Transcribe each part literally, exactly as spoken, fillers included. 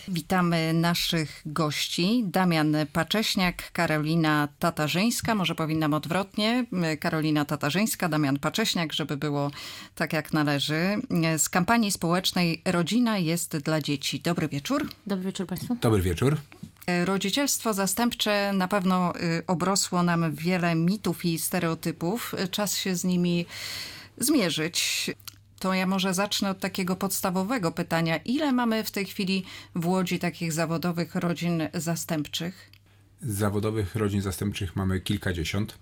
Witamy naszych gości. Damian Pacześniak, Karolina Tatarzyńska, może powinnam odwrotnie. Karolina Tatarzyńska, Damian Pacześniak, żeby było tak jak należy. Z kampanii społecznej Rodzina jest dla dzieci. Dobry wieczór. Dobry wieczór Państwu. Dobry wieczór. Rodzicielstwo zastępcze na pewno obrosło nam wiele mitów i stereotypów. Czas się z nimi zmierzyć. To ja może zacznę od takiego podstawowego pytania. Ile mamy w tej chwili w Łodzi takich zawodowych rodzin zastępczych? Zawodowych rodzin zastępczych mamy kilkadziesiąt.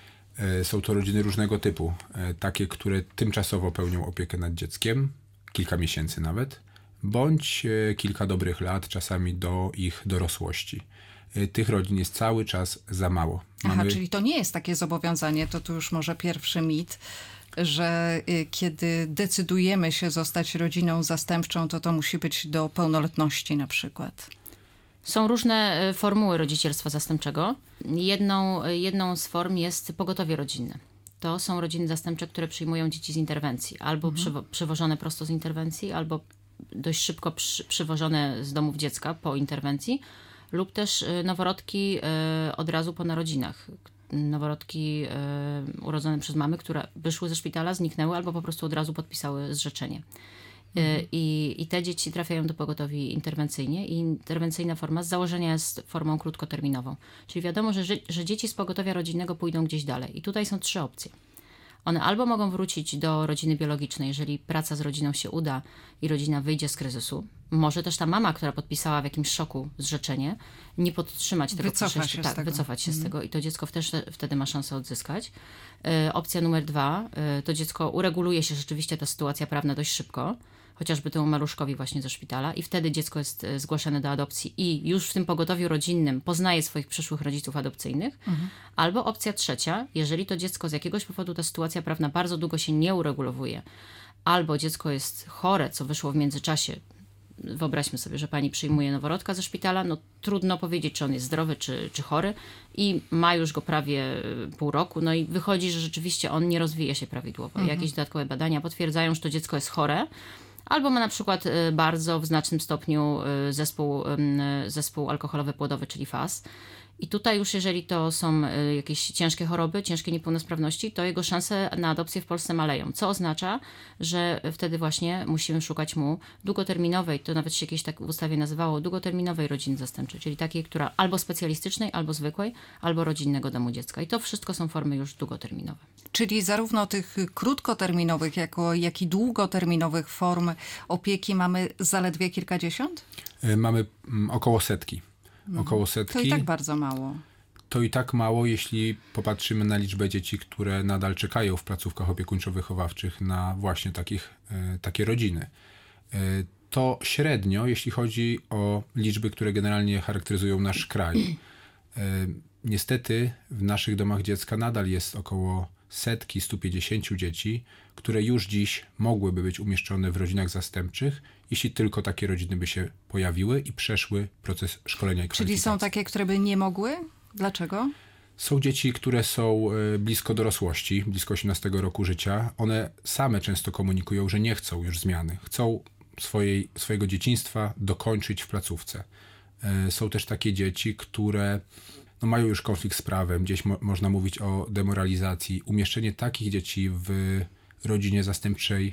Są to rodziny różnego typu. Takie, które tymczasowo pełnią opiekę nad dzieckiem, kilka miesięcy nawet, bądź kilka dobrych lat, czasami do ich dorosłości. Tych rodzin jest cały czas za mało. Aha, mamy... czyli to nie jest takie zobowiązanie, to tu już może pierwszy mit, że kiedy decydujemy się zostać rodziną zastępczą, to to musi być do pełnoletności na przykład. Są różne formuły rodzicielstwa zastępczego. Jedną, jedną z form jest pogotowie rodzinne. To są rodziny zastępcze, które przyjmują dzieci z interwencji. Albo mhm. przywo- przywożone prosto z interwencji, albo dość szybko przy, przywożone z domów dziecka po interwencji, lub też noworodki od razu po narodzinach. Noworodki y, urodzone przez mamy, które wyszły ze szpitala, zniknęły albo po prostu od razu podpisały zrzeczenie. Mhm. Y, I te dzieci trafiają do pogotowi interwencyjnie i interwencyjna forma z założenia jest formą krótkoterminową. Czyli wiadomo, że, że dzieci z pogotowia rodzinnego pójdą gdzieś dalej. I tutaj są trzy opcje. One albo mogą wrócić do rodziny biologicznej, jeżeli praca z rodziną się uda i rodzina wyjdzie z kryzysu. Może też ta mama, która podpisała w jakimś szoku zrzeczenie, nie podtrzymać tego wycofać procesu, się tak, z tego. wycofać się mhm. z tego i to dziecko też wtedy ma szansę odzyskać. Y, opcja numer dwa, y, to dziecko ureguluje się rzeczywiście ta sytuacja prawna dość szybko, chociażby temu maluszkowi właśnie ze szpitala i wtedy dziecko jest zgłaszane do adopcji i już w tym pogotowiu rodzinnym poznaje swoich przyszłych rodziców adopcyjnych. Mhm. Albo opcja trzecia, jeżeli to dziecko z jakiegoś powodu ta sytuacja prawna bardzo długo się nie uregulowuje, albo dziecko jest chore, co wyszło w międzyczasie. Wyobraźmy sobie, że pani przyjmuje noworodka ze szpitala, no trudno powiedzieć, czy on jest zdrowy, czy, czy chory i ma już go prawie pół roku, no i wychodzi, że rzeczywiście on nie rozwija się prawidłowo. Mhm. Jakieś dodatkowe badania potwierdzają, że to dziecko jest chore, albo ma na przykład bardzo w znacznym stopniu zespół, zespół alkoholowy płodowy, czyli F A S. I tutaj już jeżeli to są jakieś ciężkie choroby, ciężkie niepełnosprawności, to jego szanse na adopcję w Polsce maleją. Co oznacza, że wtedy właśnie musimy szukać mu długoterminowej, to nawet się jakieś tak w ustawie nazywało, długoterminowej rodziny zastępczej, czyli takiej, która albo specjalistycznej, albo zwykłej, albo rodzinnego domu dziecka. I to wszystko są formy już długoterminowe. Czyli zarówno tych krótkoterminowych, jako, jak i długoterminowych form opieki mamy zaledwie kilkadziesiąt? Mamy około setki. Około setki. To i tak bardzo mało. To i tak mało, jeśli popatrzymy na liczbę dzieci, które nadal czekają w placówkach opiekuńczo-wychowawczych na właśnie takich, e, takie rodziny. E, to średnio, jeśli chodzi o liczby, które generalnie charakteryzują nasz kraj. E, niestety w naszych domach dziecka nadal jest około setki, stu pięćdziesięciu dzieci, które już dziś mogłyby być umieszczone w rodzinach zastępczych, jeśli tylko takie rodziny by się pojawiły i przeszły proces szkolenia i kwalifikacji. Czyli są takie, które by nie mogły? Dlaczego? Są dzieci, które są blisko dorosłości, blisko osiemnastego roku życia. One same często komunikują, że nie chcą już zmiany. Chcą swojej, swojego dzieciństwa dokończyć w placówce. Są też takie dzieci, które no, mają już konflikt z prawem. Gdzieś mo- można mówić o demoralizacji. Umieszczenie takich dzieci w rodzinie zastępczej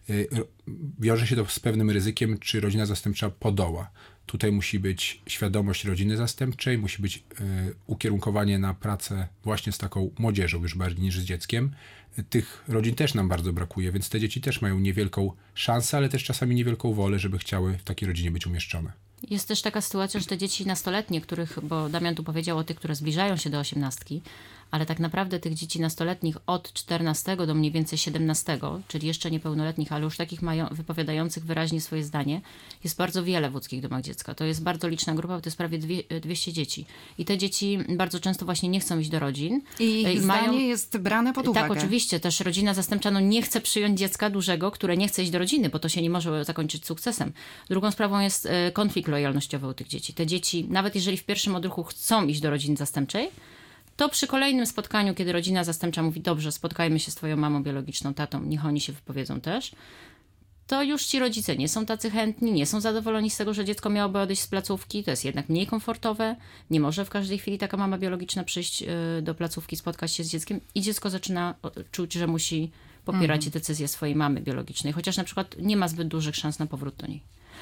wiąże się to z pewnym ryzykiem, czy rodzina zastępcza podoła. Tutaj musi być świadomość rodziny zastępczej, musi być y, ukierunkowanie na pracę właśnie z taką młodzieżą już bardziej niż z dzieckiem. Tych rodzin też nam bardzo brakuje, więc te dzieci też mają niewielką szansę, ale też czasami niewielką wolę, żeby chciały w takiej rodzinie być umieszczone. Jest też taka sytuacja, że te dzieci nastoletnie, których, bo Damian tu powiedział o tych, które zbliżają się do osiemnastki, ale tak naprawdę tych dzieci nastoletnich od czternastego do mniej więcej siedemnastego, czyli jeszcze niepełnoletnich, ale już takich mają, wypowiadających wyraźnie swoje zdanie, jest bardzo wiele w łódzkich domach dziecka. To jest bardzo liczna grupa, bo to jest prawie dwie, dwieście dzieci. I te dzieci bardzo często właśnie nie chcą iść do rodzin. I ich I mają, zdanie jest brane pod uwagę. Tak, oczywiście. Też rodzina zastępcza no, nie chce przyjąć dziecka dużego, które nie chce iść do rodziny, bo to się nie może zakończyć sukcesem. Drugą sprawą jest konflikt lojalnościowy u tych dzieci. Te dzieci, nawet jeżeli w pierwszym odruchu chcą iść do rodziny zastępczej, to przy kolejnym spotkaniu, kiedy rodzina zastępcza mówi, dobrze, spotkajmy się z twoją mamą biologiczną, tatą, niech oni się wypowiedzą też, to już ci rodzice nie są tacy chętni, nie są zadowoleni z tego, że dziecko miałoby odejść z placówki, to jest jednak mniej komfortowe, nie może w każdej chwili taka mama biologiczna przyjść y, do placówki, spotkać się z dzieckiem i dziecko zaczyna czuć, że musi popierać mhm. decyzję swojej mamy biologicznej, chociaż na przykład nie ma zbyt dużych szans na powrót do niej.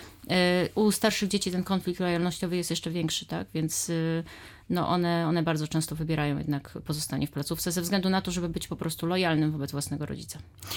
Y, u starszych dzieci ten konflikt lojalnościowy jest jeszcze większy, tak? Więc y, no one, one bardzo często wybierają jednak pozostanie w placówce ze względu na to, żeby być po prostu lojalnym wobec własnego rodzica.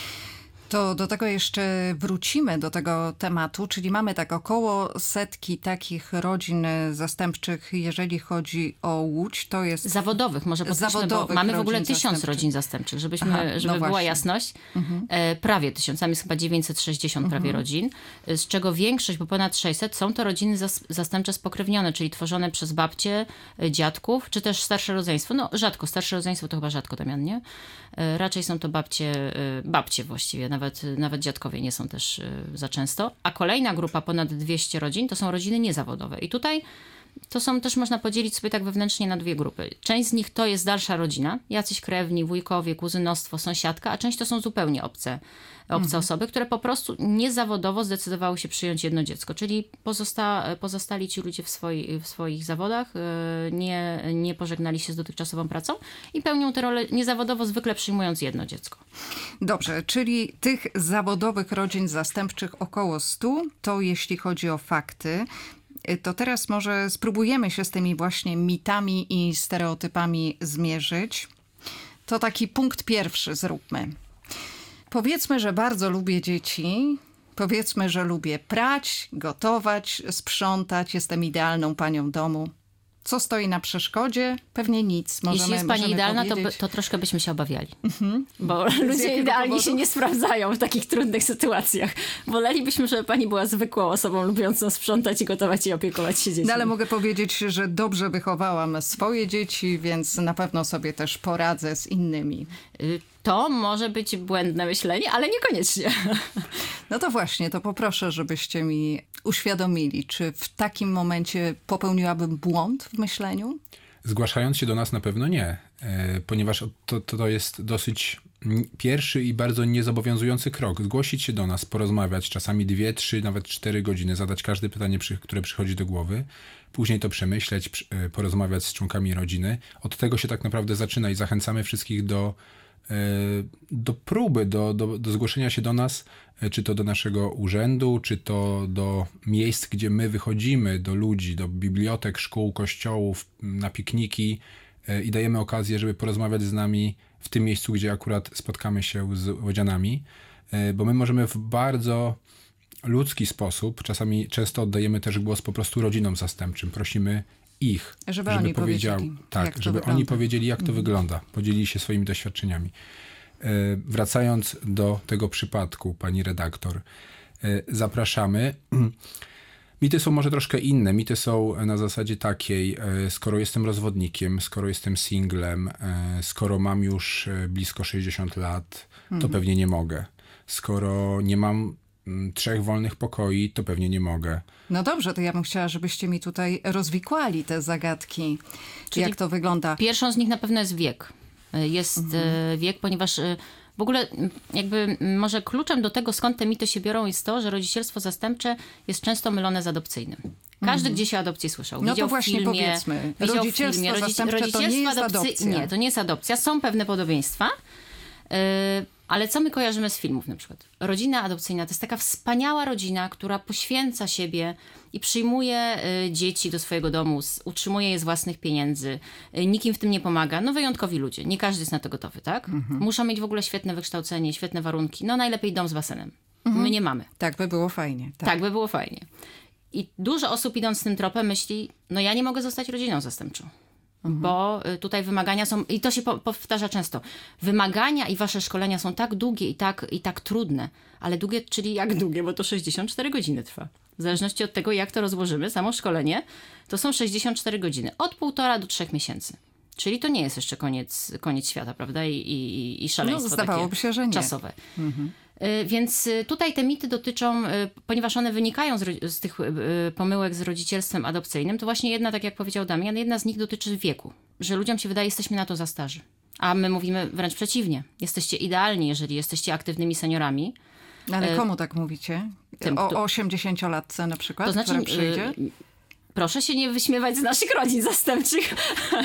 To do tego jeszcze wrócimy, do tego tematu, czyli mamy tak około setki takich rodzin zastępczych, jeżeli chodzi o Łódź, to jest... Zawodowych, może podkreślmy, bo mamy w ogóle tysiąc rodzin zastępczych, żebyśmy, Aha, no żeby była właśnie. jasność. Mhm. E, prawie tysiąc, tam jest chyba dziewięćset sześćdziesiąt mhm. prawie rodzin, z czego większość, bo ponad sześćset, są to rodziny zas- zastępcze spokrewnione, czyli tworzone przez babcie, dziadków, czy też starsze rodzeństwo. No rzadko, starsze rodzeństwo to chyba rzadko, Damian, nie? E, raczej są to babcie, e, babcie właściwie, Nawet, nawet dziadkowie nie są też y, za często. A kolejna grupa, ponad dwieście rodzin, to są rodziny niezawodowe. I tutaj to są też, można podzielić sobie tak wewnętrznie na dwie grupy. Część z nich to jest dalsza rodzina, jacyś krewni, wujkowie, kuzynostwo, sąsiadka, a część to są zupełnie obce, obce mhm. osoby, które po prostu niezawodowo zdecydowały się przyjąć jedno dziecko. Czyli pozosta, pozostali ci ludzie w, swoi, w swoich zawodach, y, nie, nie pożegnali się z dotychczasową pracą i pełnią tę rolę niezawodowo, zwykle przyjmując jedno dziecko. Dobrze, czyli tych zawodowych rodzin zastępczych około stu, to jeśli chodzi o fakty, to teraz może spróbujemy się z tymi właśnie mitami i stereotypami zmierzyć. To taki punkt pierwszy zróbmy. Powiedzmy, że bardzo lubię dzieci. Powiedzmy, że lubię prać, gotować, sprzątać. Jestem idealną panią domu. Co stoi na przeszkodzie? Pewnie nic. Możemy, Jeśli jest pani idealna, to, to troszkę byśmy się obawiali. Mm-hmm. Bo ludzie idealni powodu? się nie sprawdzają w takich trudnych sytuacjach. Wolelibyśmy, żeby pani była zwykłą osobą lubiącą sprzątać i gotować i opiekować się dziećmi. No ale mogę powiedzieć, że dobrze wychowałam swoje dzieci, więc na pewno sobie też poradzę z innymi. To może być błędne myślenie, ale niekoniecznie. No to właśnie, to poproszę, żebyście mi uświadomili, czy w takim momencie popełniłabym błąd w myśleniu? Zgłaszając się do nas na pewno nie, ponieważ to, to jest dosyć pierwszy i bardzo niezobowiązujący krok. Zgłosić się do nas, porozmawiać, czasami dwie, trzy, nawet cztery godziny, zadać każde pytanie, które przychodzi do głowy, później to przemyśleć, porozmawiać z członkami rodziny. Od tego się tak naprawdę zaczyna i zachęcamy wszystkich do do próby, do, do, do zgłoszenia się do nas, czy to do naszego urzędu, czy to do miejsc, gdzie my wychodzimy, do ludzi, do bibliotek, szkół, kościołów, na pikniki i dajemy okazję, żeby porozmawiać z nami w tym miejscu, gdzie akurat spotkamy się z łodzianami, bo my możemy w bardzo ludzki sposób, czasami często oddajemy też głos po prostu rodzinom zastępczym, prosimy ich, żeby, żeby oni powiedział, powiedzieli, tak, żeby wygląda. oni powiedzieli, jak to mhm. wygląda, podzielili się swoimi doświadczeniami. E, wracając do tego przypadku, pani redaktor, e, zapraszamy. Mity są może troszkę inne. Mity są na zasadzie takiej, e, skoro jestem rozwodnikiem, skoro jestem singlem, e, skoro mam już blisko sześćdziesiąt lat, mhm. to pewnie nie mogę. Skoro nie mam trzech wolnych pokoi, to pewnie nie mogę. No dobrze, to ja bym chciała, żebyście mi tutaj rozwikłali te zagadki. Czyli jak to wygląda? Pierwszą z nich na pewno jest wiek. Jest mhm. wiek, ponieważ w ogóle jakby może kluczem do tego, skąd te mity się biorą, jest to, że rodzicielstwo zastępcze jest często mylone z adopcyjnym. Każdy mhm. gdzieś o adopcji słyszał. No widział to właśnie w filmie, powiedzmy. Widział Rodzicielstwo w filmie. zastępcze Rodzic- to nie jest adopcy- adopcja. Nie, to nie jest adopcja. Są pewne podobieństwa. Yy, ale co my kojarzymy z filmów na przykład? Rodzina adopcyjna to jest taka wspaniała rodzina, która poświęca siebie i przyjmuje y, dzieci do swojego domu, z, utrzymuje je z własnych pieniędzy, y, nikim w tym nie pomaga. No wyjątkowi ludzie, nie każdy jest na to gotowy, tak? Mhm. Muszą mieć w ogóle świetne wykształcenie, świetne warunki, no najlepiej dom z basenem. Mhm. My nie mamy. Tak by było fajnie. Tak. tak by było fajnie. I dużo osób idąc tym tropem myśli, no ja nie mogę zostać rodziną zastępczą. Mhm. Bo tutaj wymagania są, i to się po, powtarza często, wymagania i wasze szkolenia są tak długie i tak, i tak trudne, ale długie, czyli jak długie, bo to sześćdziesiąt cztery godziny trwa. W zależności od tego, jak to rozłożymy, samo szkolenie, to są sześćdziesiąt cztery godziny, od półtora do trzech miesięcy. Czyli to nie jest jeszcze koniec, koniec świata, prawda? I, i, i szaleństwo no, zdawałoby się, że nie. Czasowe. Mhm. Więc tutaj te mity dotyczą, ponieważ one wynikają z, z tych pomyłek z rodzicielstwem adopcyjnym, to właśnie jedna, tak jak powiedział Damian, jedna z nich dotyczy wieku. Że ludziom się wydaje, jesteśmy na to za starzy. A my mówimy wręcz przeciwnie. Jesteście idealni, jeżeli jesteście aktywnymi seniorami. Ale komu tak mówicie? Tym, o kto- osiemdziesięciolatce na przykład, To znaczy, która przyjdzie? y, proszę się nie wyśmiewać z naszych rodzin zastępczych.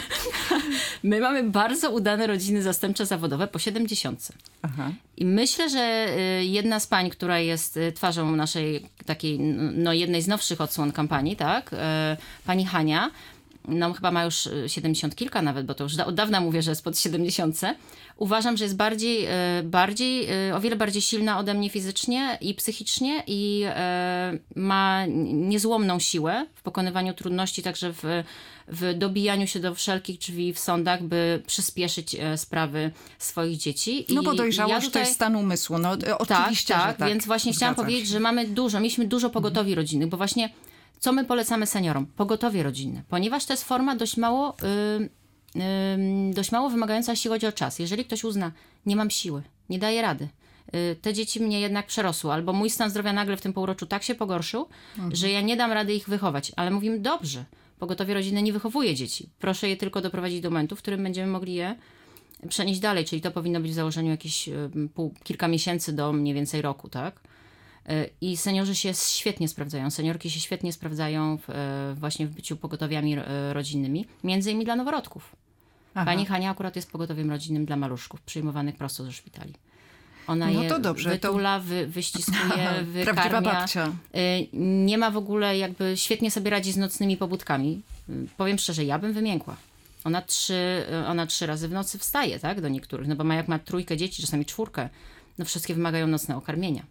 My mamy bardzo udane rodziny zastępcze zawodowe po siedemdziesiątce. Aha. I myślę, że y, jedna z pań, która jest y, twarzą naszej takiej, no jednej z nowszych odsłon kampanii, tak, y, pani Hania, no chyba ma już y, siedemdziesiąt kilka nawet, bo to już da, od dawna mówię, że jest pod siedemdziesiątce. Uważam, że jest bardziej, y, bardziej y, o wiele bardziej silna ode mnie fizycznie i psychicznie i y, ma niezłomną siłę w pokonywaniu trudności, także w, w dobijaniu się do wszelkich drzwi w sądach, by przyspieszyć y, sprawy swoich dzieci. No bo I dojrzałość ja tutaj... to jest stan umysłu. No, oczywiście, tak, że tak, tak. więc właśnie chciałam Zgadzam powiedzieć, się. że mamy dużo, mieliśmy dużo pogotowi rodzinnych, bo właśnie co my polecamy seniorom? Pogotowie rodzinne, ponieważ to jest forma dość mało, yy, yy, dość mało wymagająca, jeśli chodzi o czas. Jeżeli ktoś uzna, nie mam siły, nie daję rady, yy, te dzieci mnie jednak przerosły, albo mój stan zdrowia nagle w tym półroczu tak się pogorszył, mhm. że ja nie dam rady ich wychować, ale mówimy dobrze, pogotowie rodzinne nie wychowuje dzieci. Proszę je tylko doprowadzić do momentu, w którym będziemy mogli je przenieść dalej, czyli to powinno być w założeniu jakieś yy, pół, kilka miesięcy do mniej więcej roku, tak? I seniorzy się świetnie sprawdzają, seniorki się świetnie sprawdzają w, właśnie w byciu pogotowiami rodzinnymi, między innymi dla noworodków. Aha. Pani Hania akurat jest pogotowiem rodzinnym dla maluszków, przyjmowanych prosto ze szpitali. Ona No je to dobrze, wytula, to... wy, wyściskuje, wykarmia. Prawdziwa babcia. Nie ma w ogóle jakby, świetnie sobie radzi z nocnymi pobudkami. Powiem szczerze, ja bym wymiękła. Ona trzy, ona trzy razy w nocy wstaje, tak, do niektórych, no bo ma, jak ma trójkę dzieci, czasami czwórkę, no wszystkie wymagają nocnego karmienia.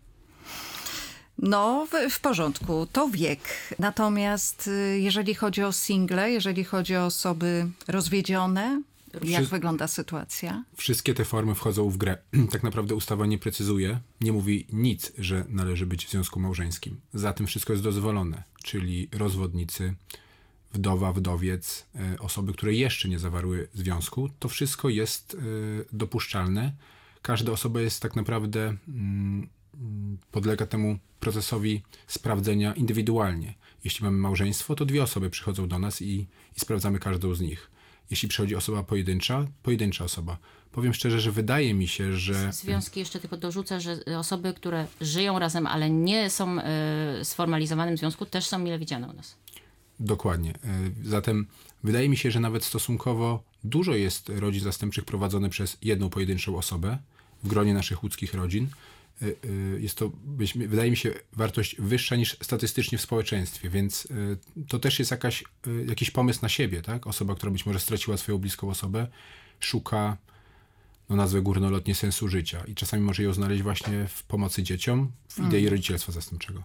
No, w, w porządku, to wiek. Natomiast y, jeżeli chodzi o single, jeżeli chodzi o osoby rozwiedzione, jak Wszy- wygląda sytuacja? Wszystkie te formy wchodzą w grę. Tak naprawdę ustawa nie precyzuje, nie mówi nic, że należy być w związku małżeńskim. Za tym wszystko jest dozwolone, czyli rozwodnicy, wdowa, wdowiec, y, osoby, które jeszcze nie zawarły związku. To wszystko jest y, dopuszczalne. Każda osoba jest tak naprawdę... Mm, podlega temu procesowi sprawdzenia indywidualnie. Jeśli mamy małżeństwo, to dwie osoby przychodzą do nas i, i sprawdzamy każdą z nich. Jeśli przychodzi osoba pojedyncza, pojedyncza osoba. Powiem szczerze, że wydaje mi się, że... Związki jeszcze tylko dorzucę, że osoby, które żyją razem, ale nie są y, sformalizowanym w związku, też są mile widziane u nas. Dokładnie. Zatem wydaje mi się, że nawet stosunkowo dużo jest rodzin zastępczych prowadzone przez jedną pojedynczą osobę w gronie naszych łódzkich rodzin. Jest to, wydaje mi się, wartość wyższa niż statystycznie w społeczeństwie, więc to też jest jakaś, jakiś pomysł na siebie, tak? Osoba, która być może straciła swoją bliską osobę, szuka, no nazwę górnolotnie, sensu życia i czasami może ją znaleźć właśnie w pomocy dzieciom, w idei hmm. rodzicielstwa zastępczego.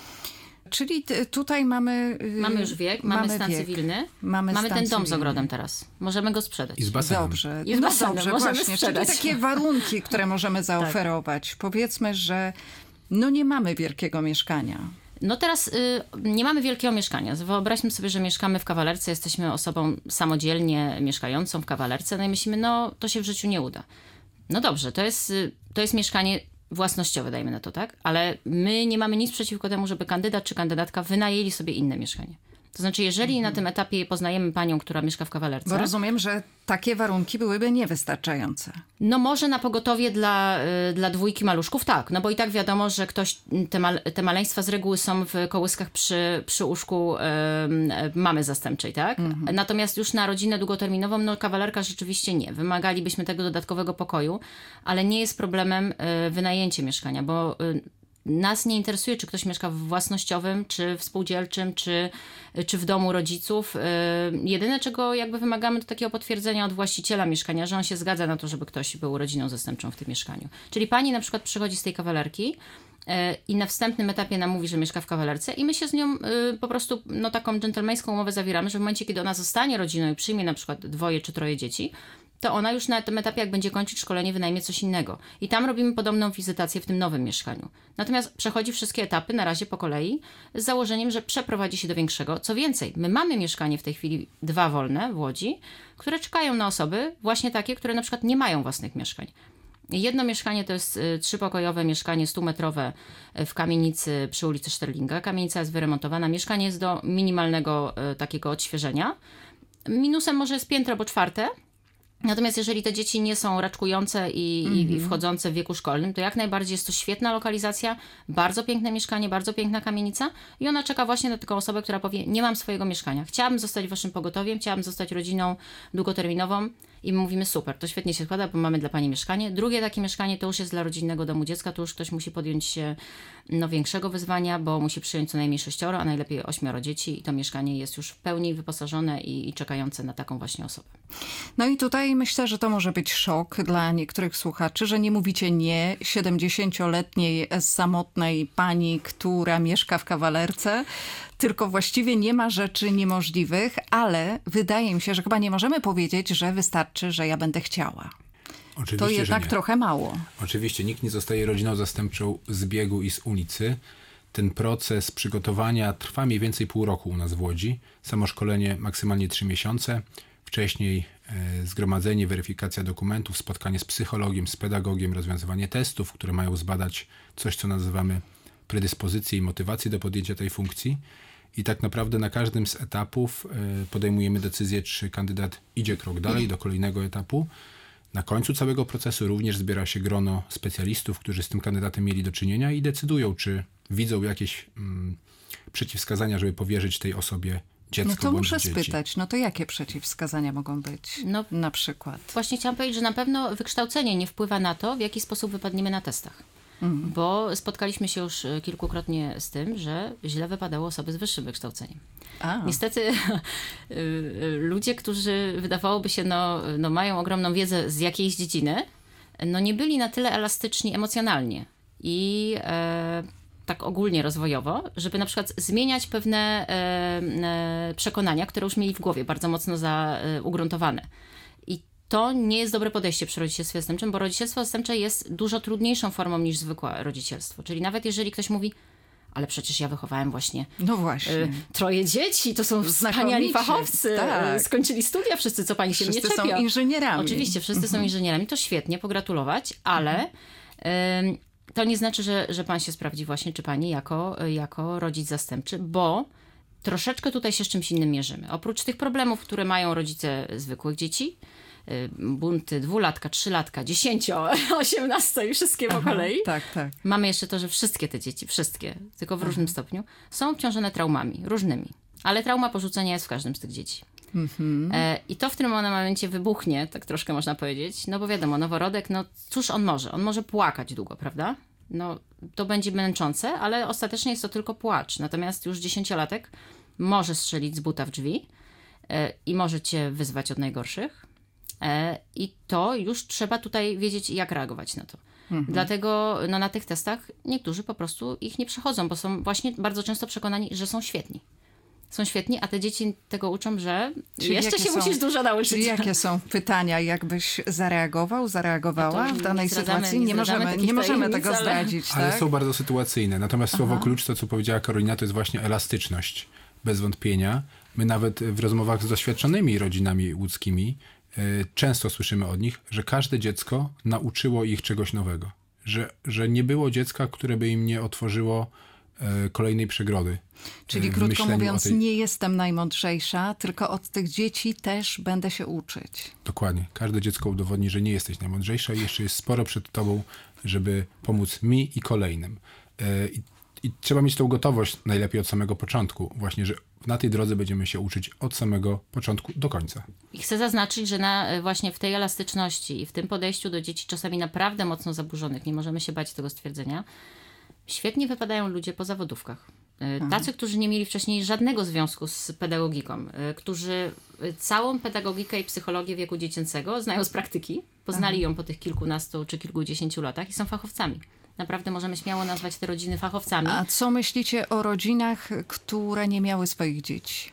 Czyli t- tutaj mamy... Yy, mamy już wiek, mamy, mamy stan wiek. cywilny, mamy, mamy stan ten dom cywilny. z ogrodem teraz. Możemy go sprzedać. I z basenem. Dobrze, I z basenem no dobrze, możemy właśnie. sprzedać. Czyli takie warunki, które możemy zaoferować. Tak. Powiedzmy, że no nie mamy wielkiego mieszkania. No teraz y, nie mamy wielkiego mieszkania. Wyobraźmy sobie, że mieszkamy w kawalerce, jesteśmy osobą samodzielnie mieszkającą w kawalerce, no i myślimy, no to się w życiu nie uda. No dobrze, to jest, y, to jest mieszkanie własnościowe, dajmy na to, tak? Ale my nie mamy nic przeciwko temu, żeby kandydat czy kandydatka wynajęli sobie inne mieszkanie. To znaczy, jeżeli mhm. na tym etapie poznajemy panią, która mieszka w kawalerce... Bo rozumiem, że takie warunki byłyby niewystarczające. No może na pogotowie dla, y, dla dwójki maluszków, tak. No bo i tak wiadomo, że ktoś, te, mal, te maleństwa z reguły są w kołyskach przy, przy łóżku y, y, mamy zastępczej, tak? Mhm. Natomiast już na rodzinę długoterminową, no kawalerka rzeczywiście nie. Wymagalibyśmy tego dodatkowego pokoju, ale nie jest problemem y, wynajęcie mieszkania, bo... Y, Nas nie interesuje, czy ktoś mieszka w własnościowym, czy w spółdzielczym, czy, czy w domu rodziców. Yy, jedyne, czego jakby wymagamy, to takiego potwierdzenia od właściciela mieszkania, że on się zgadza na to, żeby ktoś był rodziną zastępczą w tym mieszkaniu. Czyli pani na przykład przychodzi z tej kawalerki yy, i na wstępnym etapie nam mówi, że mieszka w kawalerce i my się z nią yy, po prostu no, taką dżentelmeńską umowę zawieramy, że w momencie, kiedy ona zostanie rodziną i przyjmie na przykład dwoje czy troje dzieci, to ona już na tym etapie, jak będzie kończyć szkolenie, wynajmie coś innego. I tam robimy podobną wizytację w tym nowym mieszkaniu. Natomiast przechodzi wszystkie etapy na razie po kolei z założeniem, że przeprowadzi się do większego. Co więcej, my mamy mieszkanie w tej chwili dwa wolne w Łodzi, które czekają na osoby właśnie takie, które na przykład nie mają własnych mieszkań. Jedno mieszkanie to jest y, trzypokojowe mieszkanie stumetrowe w kamienicy przy ulicy Szterlinga. Kamienica jest wyremontowana. Mieszkanie jest do minimalnego y, takiego odświeżenia. Minusem może jest piętro, bo czwarte. Natomiast jeżeli te dzieci nie są raczkujące i, mm-hmm. i wchodzące w wieku szkolnym, to jak najbardziej jest to świetna lokalizacja, bardzo piękne mieszkanie, bardzo piękna kamienica i ona czeka właśnie na taką osobę, która powie, nie mam swojego mieszkania, chciałabym zostać waszym pogotowiem, chciałabym zostać rodziną długoterminową i my mówimy super, to świetnie się składa, bo mamy dla pani mieszkanie. Drugie takie mieszkanie to już jest dla rodzinnego domu dziecka, to już ktoś musi podjąć się no, większego wyzwania, bo musi przyjąć co najmniej sześcioro, a najlepiej ośmioro dzieci i to mieszkanie jest już w pełni wyposażone i, i czekające na taką właśnie osobę. No i tutaj myślę, że to może być szok dla niektórych słuchaczy, że nie mówicie nie siedemdziesięcioletniej samotnej pani, która mieszka w kawalerce, tylko właściwie nie ma rzeczy niemożliwych, ale wydaje mi się, że chyba nie możemy powiedzieć, że wystarczy, że ja będę chciała. Oczywiście, to jednak trochę mało. Oczywiście, nikt nie zostaje rodziną zastępczą z biegu i z ulicy. Ten proces przygotowania trwa mniej więcej pół roku u nas w Łodzi. Samo szkolenie maksymalnie trzy miesiące. Wcześniej e, zgromadzenie, weryfikacja dokumentów, spotkanie z psychologiem, z pedagogiem, rozwiązywanie testów, które mają zbadać coś, co nazywamy predyspozycję i motywację do podjęcia tej funkcji. I tak naprawdę na każdym z etapów e, podejmujemy decyzję, czy kandydat idzie krok dalej do kolejnego etapu. Na końcu całego procesu również zbiera się grono specjalistów, którzy z tym kandydatem mieli do czynienia i decydują, czy widzą jakieś mm, przeciwwskazania, żeby powierzyć tej osobie dziecko no to bądź muszę dzieci. spytać, no to jakie przeciwwskazania mogą być no, na przykład? Właśnie chciałam powiedzieć, że na pewno wykształcenie nie wpływa na to, w jaki sposób wypadniemy na testach. Mhm. Bo spotkaliśmy się już kilkukrotnie z tym, że źle wypadały osoby z wyższym wykształceniem. A. Niestety ludzie, którzy wydawałoby się, no, no mają ogromną wiedzę z jakiejś dziedziny, no nie byli na tyle elastyczni emocjonalnie i e, tak ogólnie rozwojowo, żeby na przykład zmieniać pewne e, e, przekonania, które już mieli w głowie, bardzo mocno za, e, ugruntowane. I to nie jest dobre podejście przy rodzicielstwie zastępczym, bo rodzicielstwo zastępcze jest dużo trudniejszą formą niż zwykłe rodzicielstwo. Czyli nawet jeżeli ktoś mówi, ale przecież ja wychowałem właśnie, no właśnie. Y, troje dzieci, to są wspaniali fachowcy, tak. Skończyli studia wszyscy, co pani się wszyscy mnie czepia. Wszyscy są inżynierami. Oczywiście, wszyscy mhm. są inżynierami, to świetnie, pogratulować, ale mhm. y, to nie znaczy, że, że pan się sprawdzi właśnie, czy pani jako, jako rodzic zastępczy, bo troszeczkę tutaj się z czymś innym mierzymy. Oprócz tych problemów, które mają rodzice zwykłych dzieci, bunty dwulatka, trzylatka, dziesięcio, osiemnasto i wszystkie po Aha, kolei. Tak, tak. Mamy jeszcze to, że wszystkie te dzieci, wszystkie, tylko w Aha. różnym stopniu, są obciążone traumami, różnymi. Ale trauma porzucenia jest w każdym z tych dzieci. Mhm. E, I to w którym ona momencie wybuchnie, tak troszkę można powiedzieć, no bo wiadomo, noworodek, no cóż on może? On może płakać długo, prawda? No to będzie męczące, ale ostatecznie jest to tylko płacz. Natomiast już dziesięciolatek może strzelić z buta w drzwi e, i może cię wyzwać od najgorszych. I to już trzeba tutaj wiedzieć, jak reagować na to. Mhm. Dlatego no, na tych testach niektórzy po prostu ich nie przechodzą, bo są właśnie bardzo często przekonani, że są świetni. Są świetni, a te dzieci tego uczą, że czyli jeszcze się są, musisz dużo nauczyć. Czyli jakie są pytania, jakbyś zareagował, zareagowała w danej nie sytuacji? Nie, nie możemy, nie możemy tego ale... zdradzić. Ale tak? są bardzo sytuacyjne. Natomiast słowo Aha. klucz, to co powiedziała Karolina, to jest właśnie elastyczność. Bez wątpienia. My nawet w rozmowach z doświadczonymi rodzinami łódzkimi często słyszymy od nich, że każde dziecko nauczyło ich czegoś nowego. Że, że nie było dziecka, które by im nie otworzyło e, kolejnej przegrody. Czyli krótko mówiąc, tej... nie jestem najmądrzejsza, tylko od tych dzieci też będę się uczyć. Dokładnie. Każde dziecko udowodni, że nie jesteś najmądrzejsza i jeszcze jest sporo przed tobą, żeby pomóc mi i kolejnym. E, i, I trzeba mieć tą gotowość najlepiej od samego początku. Właśnie, że na tej drodze będziemy się uczyć od samego początku do końca. I chcę zaznaczyć, że na, właśnie w tej elastyczności i w tym podejściu do dzieci czasami naprawdę mocno zaburzonych, nie możemy się bać tego stwierdzenia, świetnie wypadają ludzie po zawodówkach. Mhm. Tacy, którzy nie mieli wcześniej żadnego związku z pedagogiką, którzy całą pedagogikę i psychologię wieku dziecięcego znają z praktyki, poznali mhm. ją po tych kilkunastu czy kilkudziesięciu latach i są fachowcami. Naprawdę możemy śmiało nazwać te rodziny fachowcami. A co myślicie o rodzinach, które nie miały swoich dzieci?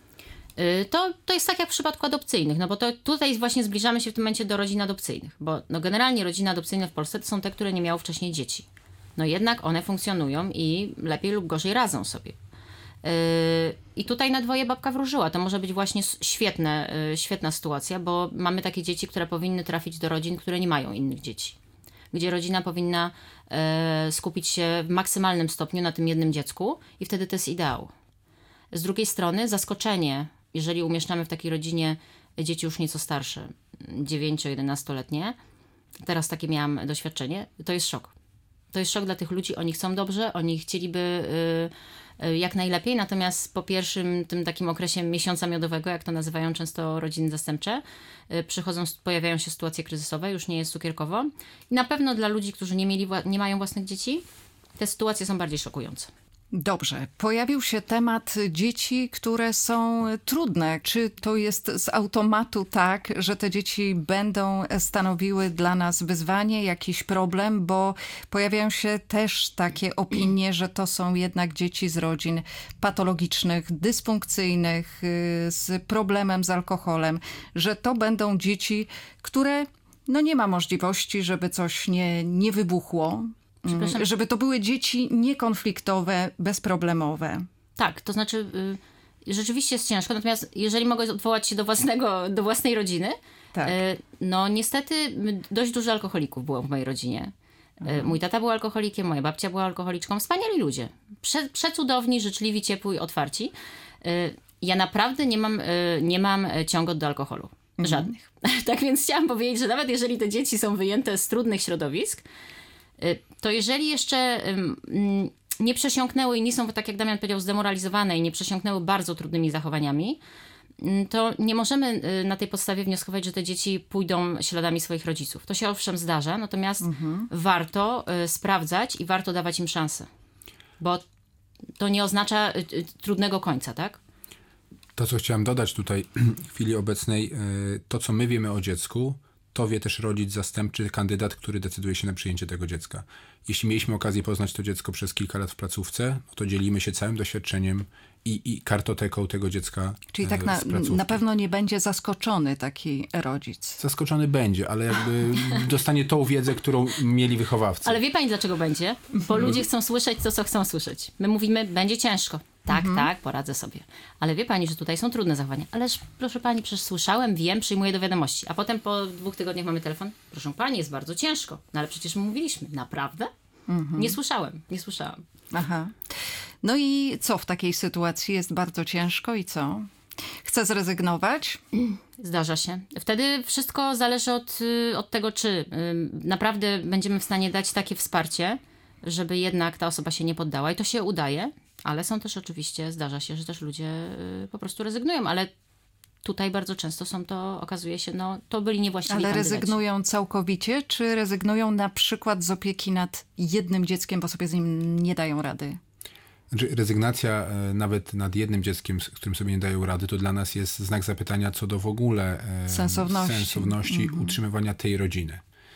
To, to jest tak jak w przypadku adopcyjnych, no bo to tutaj właśnie zbliżamy się w tym momencie do rodzin adopcyjnych, bo no generalnie rodziny adopcyjne w Polsce to są te, które nie miały wcześniej dzieci. No jednak one funkcjonują i lepiej lub gorzej radzą sobie. Yy, I tutaj na dwoje babka wróżyła. To może być właśnie świetne, yy, świetna sytuacja, bo mamy takie dzieci, które powinny trafić do rodzin, które nie mają innych dzieci. Gdzie rodzina powinna yy, skupić się w maksymalnym stopniu na tym jednym dziecku i wtedy to jest ideał. Z drugiej strony zaskoczenie, jeżeli umieszczamy w takiej rodzinie dzieci już nieco starsze, dziewięcio-jedenastoletnie, teraz takie miałam doświadczenie, to jest szok. To jest szok dla tych ludzi, oni chcą dobrze, oni chcieliby y, y, jak najlepiej, natomiast po pierwszym tym takim okresie miesiąca miodowego, jak to nazywają często rodziny zastępcze, y, przychodzą, pojawiają się sytuacje kryzysowe, już nie jest cukierkowo. I na pewno dla ludzi, którzy nie, mieli, nie mają własnych dzieci, te sytuacje są bardziej szokujące. Dobrze. Pojawił się temat dzieci, które są trudne. Czy to jest z automatu tak, że te dzieci będą stanowiły dla nas wyzwanie, jakiś problem? Bo pojawiają się też takie opinie, że to są jednak dzieci z rodzin patologicznych, dysfunkcyjnych, z problemem z alkoholem, że to będą dzieci, które no nie ma możliwości, żeby coś nie, nie wybuchło. Żeby to były dzieci niekonfliktowe, bezproblemowe. Tak, to znaczy y, rzeczywiście jest ciężko, natomiast jeżeli mogę odwołać się do własnego, do własnej rodziny, tak. y, no niestety dość dużo alkoholików było w mojej rodzinie. Y, mój tata był alkoholikiem, moja babcia była alkoholiczką. Wspaniali ludzie. Prze, przecudowni, życzliwi, ciepli, otwarci. Y, ja naprawdę nie mam, y, nie mam ciągot do alkoholu. Mhm. Żadnych. Tak więc chciałam powiedzieć, że nawet jeżeli te dzieci są wyjęte z trudnych środowisk, to jeżeli jeszcze nie przesiąknęły i nie są, tak jak Damian powiedział, zdemoralizowane i nie przesiąknęły bardzo trudnymi zachowaniami, to nie możemy na tej podstawie wnioskować, że te dzieci pójdą śladami swoich rodziców. To się owszem zdarza, natomiast mhm. warto sprawdzać i warto dawać im szansę. Bo to nie oznacza trudnego końca, tak? To, co chciałem dodać tutaj w chwili obecnej, to, co my wiemy o dziecku, to wie też rodzic zastępczy, kandydat, który decyduje się na przyjęcie tego dziecka. Jeśli mieliśmy okazję poznać to dziecko przez kilka lat w placówce, no to dzielimy się całym doświadczeniem i, i kartoteką tego dziecka. Czyli tak na, na pewno nie będzie zaskoczony taki rodzic. Zaskoczony będzie, ale jakby dostanie tą wiedzę, którą mieli wychowawcy. Ale wie pani, dlaczego będzie? Bo ludzie chcą słyszeć to, co chcą słyszeć. My mówimy, będzie ciężko. Tak, mhm. tak, poradzę sobie. Ale wie pani, że tutaj są trudne zachowania. Ależ proszę pani, przecież słyszałem, wiem, przyjmuję do wiadomości. A potem po dwóch tygodniach mamy telefon. Proszę pani, jest bardzo ciężko. No ale przecież my mówiliśmy. Naprawdę? Mhm. Nie słyszałem, nie słyszałam. Aha. No i co w takiej sytuacji? Jest bardzo ciężko i co? Chce zrezygnować? Zdarza się. Wtedy wszystko zależy od, od tego, czy naprawdę będziemy w stanie dać takie wsparcie, żeby jednak ta osoba się nie poddała. I to się udaje. Ale są też oczywiście, zdarza się, że też ludzie y, po prostu rezygnują, ale tutaj bardzo często są to, okazuje się, no to byli niewłaściwi Ale kandydaci. rezygnują całkowicie, czy rezygnują na przykład z opieki nad jednym dzieckiem, bo sobie z nim nie dają rady? Znaczy, rezygnacja e, nawet nad jednym dzieckiem, z którym sobie nie dają rady, to dla nas jest znak zapytania co do w ogóle e, sensowności, sensowności mm-hmm. utrzymywania tej rodziny.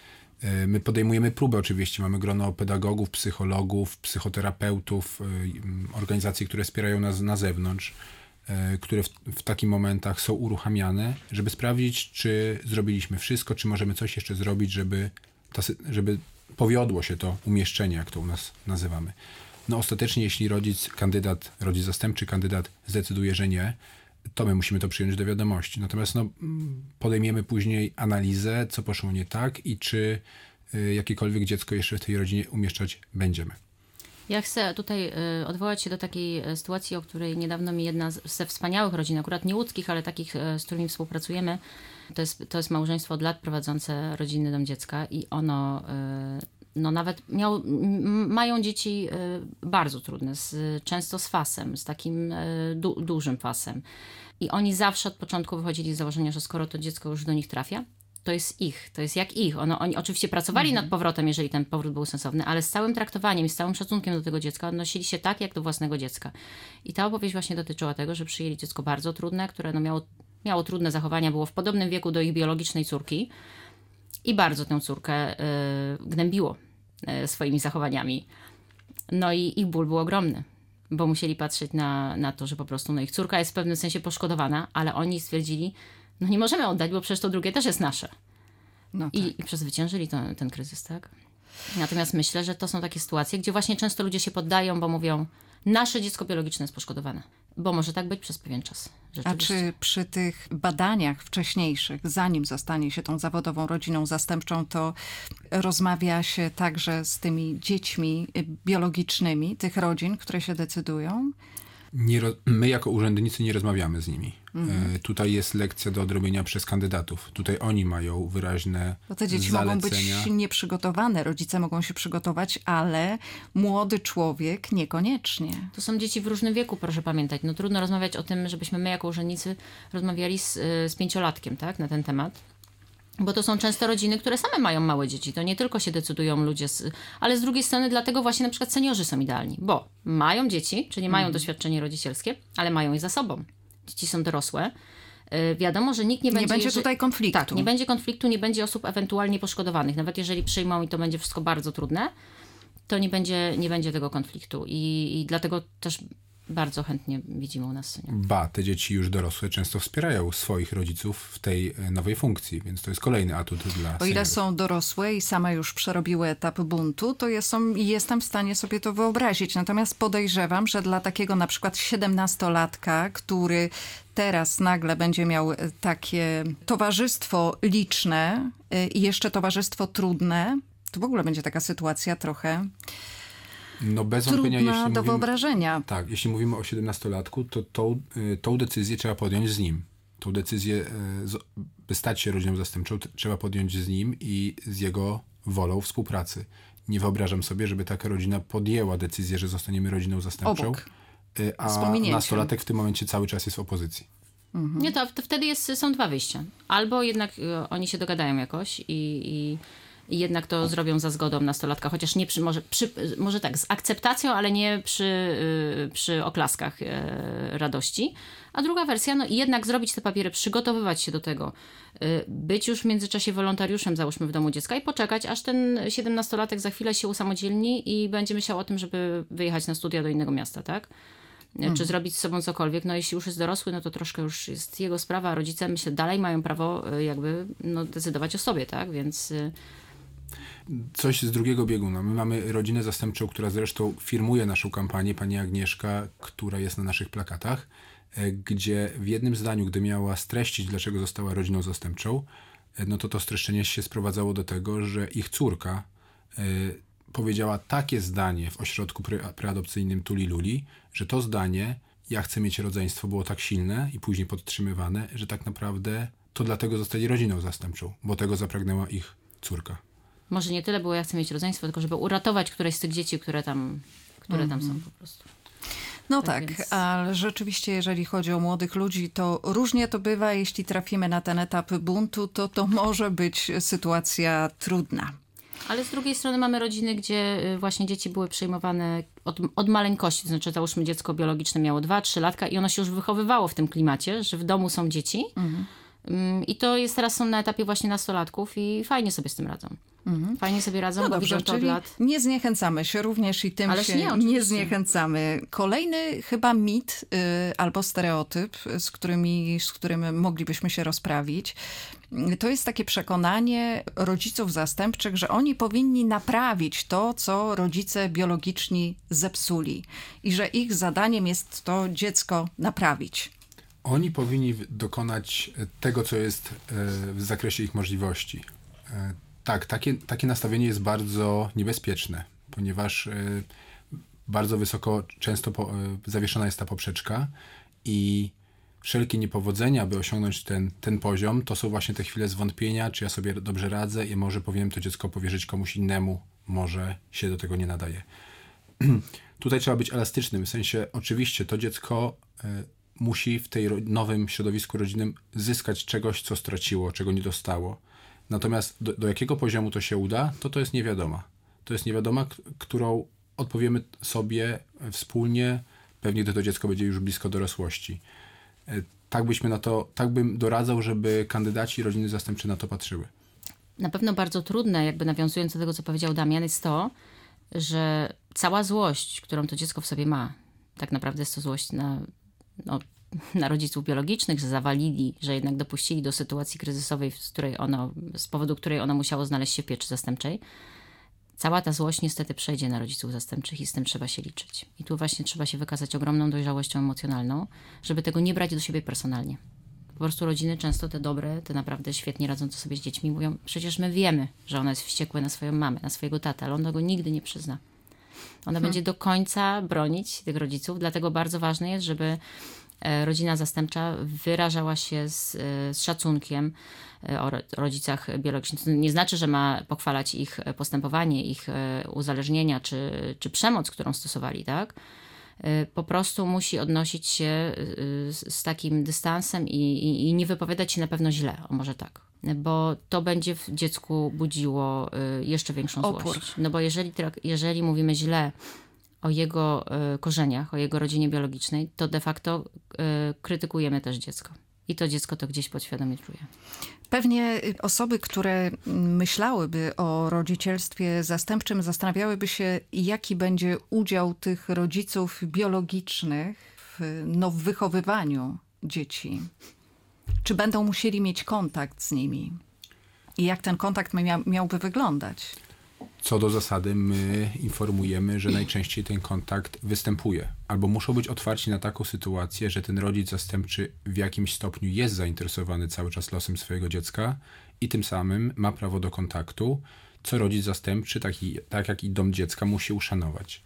My podejmujemy próbę oczywiście, mamy grono pedagogów, psychologów, psychoterapeutów, organizacji, które wspierają nas na zewnątrz, które w, w takich momentach są uruchamiane, żeby sprawdzić, czy zrobiliśmy wszystko, czy możemy coś jeszcze zrobić, żeby, ta, żeby powiodło się to umieszczenie, jak to u nas nazywamy. No ostatecznie, jeśli rodzic, kandydat, rodzic zastępczy kandydat zdecyduje, że nie, to my musimy to przyjąć do wiadomości. Natomiast no, podejmiemy później analizę, co poszło nie tak i czy y, jakiekolwiek dziecko jeszcze w tej rodzinie umieszczać będziemy. Ja chcę tutaj y, odwołać się do takiej y, sytuacji, o której niedawno mi jedna z, ze wspaniałych rodzin, akurat nie łódzkich, ale takich, y, z którymi współpracujemy, to jest, to jest małżeństwo od lat prowadzące rodzinny dom dziecka i ono y, no nawet miał, m, mają dzieci y, bardzo trudne, z, często z fasem, z takim y, du, dużym fasem. I oni zawsze od początku wychodzili z założenia, że skoro to dziecko już do nich trafia, to jest ich, to jest jak ich. Ono, oni oczywiście pracowali mhm. nad powrotem, jeżeli ten powrót był sensowny, ale z całym traktowaniem i z całym szacunkiem do tego dziecka odnosili się tak, jak do własnego dziecka. I ta opowieść właśnie dotyczyła tego, że przyjęli dziecko bardzo trudne, które no miało, miało trudne zachowania, było w podobnym wieku do ich biologicznej córki i bardzo tę córkę y, gnębiło y, swoimi zachowaniami. No i ich ból był ogromny, bo musieli patrzeć na, na to, że po prostu no, ich córka jest w pewnym sensie poszkodowana, ale oni stwierdzili, no nie możemy oddać, bo przecież to drugie też jest nasze. No tak. I, I przezwyciężyli to, ten kryzys, tak? Natomiast myślę, że to są takie sytuacje, gdzie właśnie często ludzie się poddają, bo mówią, nasze dziecko biologiczne jest poszkodowane. Bo może tak być przez pewien czas. A czy przy tych badaniach wcześniejszych, zanim zostanie się tą zawodową rodziną zastępczą, to rozmawia się także z tymi dziećmi biologicznymi tych rodzin, które się decydują? Nie ro- my jako urzędnicy nie rozmawiamy z nimi. Mhm. E, tutaj jest lekcja do odrobienia przez kandydatów. Tutaj oni mają wyraźne Bo te dzieci zalecenia. mogą być nieprzygotowane, rodzice mogą się przygotować, ale młody człowiek niekoniecznie. To są dzieci w różnym wieku, proszę pamiętać. No trudno rozmawiać o tym, żebyśmy my jako urzędnicy rozmawiali z, z pięciolatkiem, tak, na ten temat. Bo to są często rodziny, które same mają małe dzieci. To nie tylko się decydują ludzie, z, ale z drugiej strony dlatego właśnie na przykład seniorzy są idealni, bo mają dzieci, czyli mają mm. doświadczenie rodzicielskie, ale mają je za sobą. Dzieci są dorosłe. Yy, wiadomo, że nikt nie będzie... Nie będzie jeżeli, tutaj konfliktu. Tak, nie będzie konfliktu, nie będzie osób ewentualnie poszkodowanych. Nawet jeżeli przyjmą i to będzie wszystko bardzo trudne, to nie będzie, nie będzie tego konfliktu. I, i dlatego też bardzo chętnie widzimy u nas. Nie? Ba, te dzieci już dorosłe często wspierają swoich rodziców w tej nowej funkcji, więc to jest kolejny atut dla seniorów. O ile są dorosłe i same już przerobiły etap buntu, to jest, jestem w stanie sobie to wyobrazić. Natomiast podejrzewam, że dla takiego na przykład siedemnastolatka, który teraz nagle będzie miał takie towarzystwo liczne i jeszcze towarzystwo trudne, to w ogóle będzie taka sytuacja trochę... No bez wątpienia, trudna jeśli do mówimy, wyobrażenia. Tak, jeśli mówimy o siedemnastolatku, to tą, tą decyzję trzeba podjąć z nim. Tą decyzję, by stać się rodziną zastępczą, trzeba podjąć z nim i z jego wolą współpracy. Nie wyobrażam sobie, żeby taka rodzina podjęła decyzję, że zostaniemy rodziną zastępczą, Obok. a nastolatek w tym momencie cały czas jest w opozycji. Mhm. Nie, to, to wtedy jest, są dwa wyjścia. Albo jednak y, oni się dogadają jakoś i... i... I jednak to zrobią za zgodą nastolatka, chociaż nie przy, może, przy, może tak, z akceptacją, ale nie przy, yy, przy oklaskach yy, radości. A druga wersja, no jednak zrobić te papiery, przygotowywać się do tego, yy, być już w międzyczasie wolontariuszem, załóżmy w domu dziecka i poczekać, aż ten siedemnastolatek za chwilę się usamodzielni i będzie myślał o tym, żeby wyjechać na studia do innego miasta, tak? Hmm. Czy zrobić z sobą cokolwiek. No jeśli już jest dorosły, no to troszkę już jest jego sprawa, a rodzice, myślę, dalej mają prawo yy, jakby no, decydować o sobie, tak? Więc... Yy, Coś z drugiego bieguna. My mamy rodzinę zastępczą, która zresztą firmuje naszą kampanię, pani Agnieszka, która jest na naszych plakatach, gdzie w jednym zdaniu, gdy miała streścić, dlaczego została rodziną zastępczą, no to to streszczenie się sprowadzało do tego, że ich córka y, powiedziała takie zdanie w ośrodku pre- preadopcyjnym Tuli Luli, że to zdanie, ja chcę mieć rodzeństwo, było tak silne i później podtrzymywane, że tak naprawdę to dlatego zostali rodziną zastępczą, bo tego zapragnęła ich córka. Może nie tyle było, ja chcę mieć rodzeństwo, tylko żeby uratować któreś z tych dzieci, które tam, które tam są po prostu. No tak, tak, więc... ale rzeczywiście jeżeli chodzi o młodych ludzi, to różnie to bywa. Jeśli trafimy na ten etap buntu, to to może być sytuacja trudna. Ale z drugiej strony mamy rodziny, gdzie właśnie dzieci były przyjmowane od, od maleńkości. To znaczy załóżmy dziecko biologiczne miało dwa, trzy latka i ono się już wychowywało w tym klimacie, że w domu są dzieci. Mhm. I to jest teraz są na etapie właśnie nastolatków i fajnie sobie z tym radzą. Mhm. Fajnie sobie radzą, no bo dobrze, widzą to od czyli lat. Nie zniechęcamy się również i tym Ale się nie, nie zniechęcamy. Kolejny chyba mit y, albo stereotyp, z, którymi, z którym moglibyśmy się rozprawić, to jest takie przekonanie rodziców zastępczych, że oni powinni naprawić to, co rodzice biologiczni zepsuli i że ich zadaniem jest to dziecko naprawić. Oni powinni dokonać tego, co jest w zakresie ich możliwości. Tak, takie, takie nastawienie jest bardzo niebezpieczne, ponieważ bardzo wysoko często po, zawieszona jest ta poprzeczka i wszelkie niepowodzenia, by osiągnąć ten, ten poziom, to są właśnie te chwile zwątpienia, czy ja sobie dobrze radzę i może powinienem to dziecko powierzyć komuś innemu, może się do tego nie nadaje. Tutaj trzeba być elastycznym, w sensie oczywiście to dziecko musi w tej nowym środowisku rodzinnym zyskać czegoś, co straciło, czego nie dostało. Natomiast do, do jakiego poziomu to się uda, to to jest niewiadoma. To jest niewiadoma, k- którą odpowiemy sobie wspólnie, pewnie gdy to dziecko będzie już blisko dorosłości. Tak byśmy na to, tak bym doradzał, żeby kandydaci i rodziny zastępcze na to patrzyły. Na pewno bardzo trudne, jakby nawiązując do tego, co powiedział Damian, jest to, że cała złość, którą to dziecko w sobie ma, tak naprawdę jest to złość na No, na rodziców biologicznych, że zawalili, że jednak dopuścili do sytuacji kryzysowej, z, której ono, z powodu której ono musiało znaleźć się w pieczy zastępczej. Cała ta złość niestety przejdzie na rodziców zastępczych i z tym trzeba się liczyć. I tu właśnie trzeba się wykazać ogromną dojrzałością emocjonalną, żeby tego nie brać do siebie personalnie. Po prostu rodziny często te dobre, te naprawdę świetnie radzące sobie z dziećmi mówią, przecież my wiemy, że ono jest wściekłe na swoją mamę, na swojego tatę, ale on tego nigdy nie przyzna. Ona hmm. będzie do końca bronić tych rodziców, dlatego bardzo ważne jest, żeby rodzina zastępcza wyrażała się z, z szacunkiem o rodzicach biologicznych. To nie znaczy, że ma pochwalać ich postępowanie, ich uzależnienia czy, czy przemoc, którą stosowali, tak? Po prostu musi odnosić się z, z takim dystansem i, i, i nie wypowiadać się na pewno źle, o może tak. Bo to będzie w dziecku budziło jeszcze większą opór. Złość. No bo jeżeli, jeżeli mówimy źle o jego y, korzeniach, o jego rodzinie biologicznej, to de facto y, krytykujemy też dziecko. I to dziecko to gdzieś podświadomie czuje. Pewnie osoby, które myślałyby o rodzicielstwie zastępczym, zastanawiałyby się, jaki będzie udział tych rodziców biologicznych w, no, w wychowywaniu dzieci. Czy będą musieli mieć kontakt z nimi? I jak ten kontakt mia- miałby wyglądać? Co do zasady my informujemy, że najczęściej ten kontakt występuje. Albo muszą być otwarci na taką sytuację, że ten rodzic zastępczy w jakimś stopniu jest zainteresowany cały czas losem swojego dziecka i tym samym ma prawo do kontaktu, co rodzic zastępczy, taki, tak jak i dom dziecka, musi uszanować.